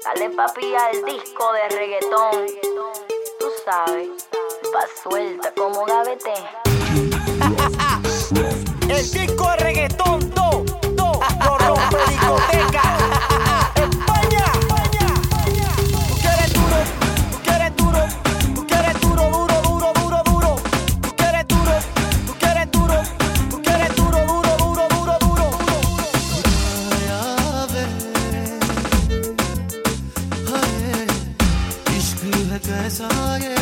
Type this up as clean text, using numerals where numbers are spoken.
Dale papi al disco de reggaetón. Tú sabes, va suelta como gavete. El disco de reggaetón, lo rompe discoteca. España. Tú quieres duro, tú quieres duro, tú quieres duro, duro, duro, duro, duro. Tú quieres duro, tú quieres duro, tú quieres duro, duro, duro, duro, duro. इश्क है कैसा ये